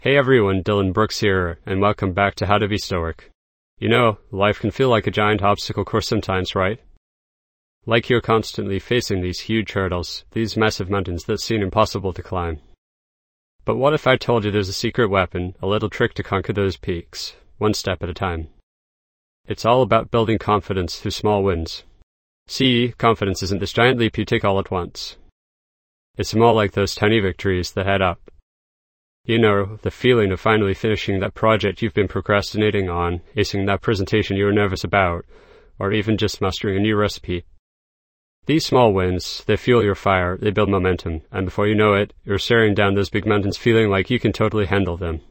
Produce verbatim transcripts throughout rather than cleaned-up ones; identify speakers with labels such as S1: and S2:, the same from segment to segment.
S1: Hey everyone, Dylan Brooks here, and welcome back to How to Be Stoic. You know, life can feel like a giant obstacle course sometimes, right? Like you're constantly facing these huge hurdles, these massive mountains that seem impossible to climb. But what if I told you there's a secret weapon, a little trick to conquer those peaks, one step at a time? It's all about building confidence through small wins. See, confidence isn't this giant leap you take all at once. It's more like those tiny victories that add up. You know, the feeling of finally finishing that project you've been procrastinating on, acing that presentation you were nervous about, or even just mastering a new recipe. These small wins, they fuel your fire, they build momentum, and before you know it, you're staring down those big mountains feeling like you can totally handle them.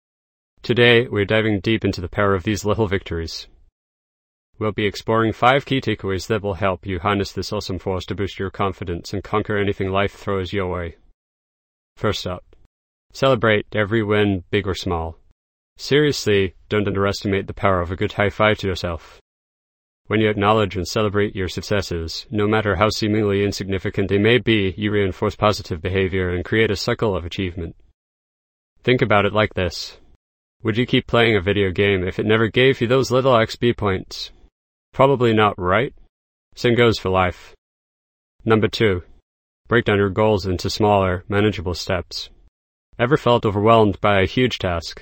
S1: Today, we're diving deep into the power of these little victories. We'll be exploring five key takeaways that will help you harness this awesome force to boost your confidence and conquer anything life throws your way. First up, celebrate every win, big or small. Seriously, don't underestimate the power of a good high five to yourself. When you acknowledge and celebrate your successes, no matter how seemingly insignificant they may be, you reinforce positive behavior and create a cycle of achievement. Think about it like this. Would you keep playing a video game if it never gave you those little X P points? Probably not, right? Same goes for life. Number two, break down your goals into smaller, manageable steps. Ever felt overwhelmed by a huge task?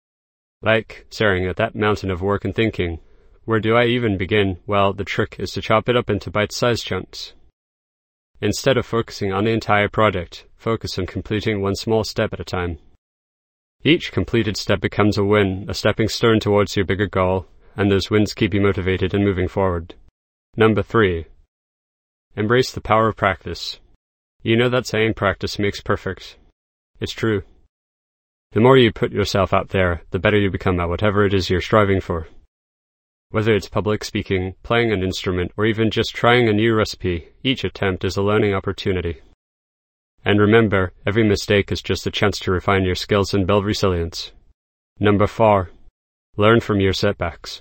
S1: Like staring at that mountain of work and thinking, where do I even begin? Well, the trick is to chop it up into bite-sized chunks. Instead of focusing on the entire project, focus on completing one small step at a time. Each completed step becomes a win, a stepping stone towards your bigger goal, and those wins keep you motivated and moving forward. Number three, embrace the power of practice. You know that saying, practice makes perfect. It's true. The more you put yourself out there, the better you become at whatever it is you're striving for. Whether it's public speaking, playing an instrument, or even just trying a new recipe, each attempt is a learning opportunity. And remember, every mistake is just a chance to refine your skills and build resilience. Number four, learn from your setbacks.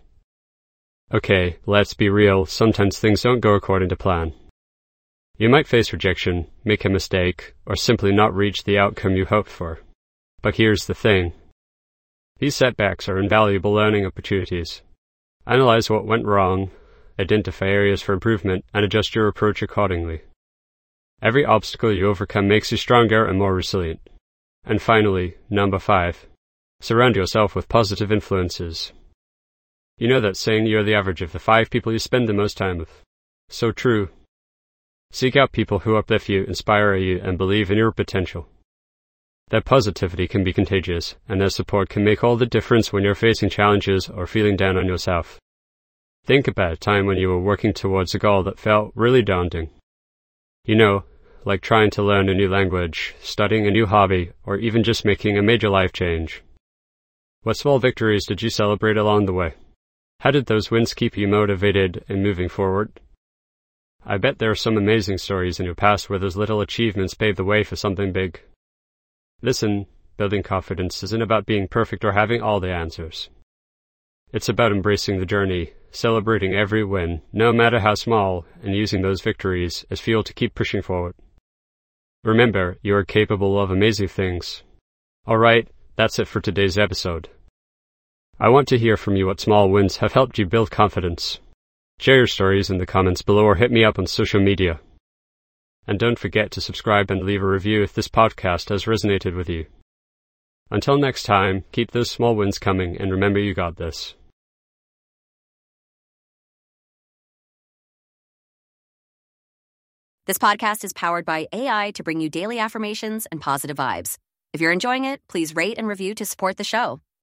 S1: Okay, let's be real, sometimes things don't go according to plan. You might face rejection, make a mistake, or simply not reach the outcome you hoped for. But here's the thing. These setbacks are invaluable learning opportunities. Analyze what went wrong, identify areas for improvement, and adjust your approach accordingly. Every obstacle you overcome makes you stronger and more resilient. And finally, number five, surround yourself with positive influences. You know that saying, you're the average of the five people you spend the most time with. So true. Seek out people who uplift you, inspire you, and believe in your potential. Their positivity can be contagious, and their support can make all the difference when you're facing challenges or feeling down on yourself. Think about a time when you were working towards a goal that felt really daunting. You know, like trying to learn a new language, studying a new hobby, or even just making a major life change. What small victories did you celebrate along the way? How did those wins keep you motivated and moving forward? I bet there are some amazing stories in your past where those little achievements paved the way for something big. Listen, building confidence isn't about being perfect or having all the answers. It's about embracing the journey, celebrating every win, no matter how small, and using those victories as fuel to keep pushing forward. Remember, you are capable of amazing things. Alright, that's it for today's episode. I want to hear from you what small wins have helped you build confidence. Share your stories in the comments below or hit me up on social media. And don't forget to subscribe and leave a review if this podcast has resonated with you. Until next time, keep those small wins coming and remember you got this.
S2: This podcast is powered by A I to bring you daily affirmations and positive vibes. If you're enjoying it, please rate and review to support the show.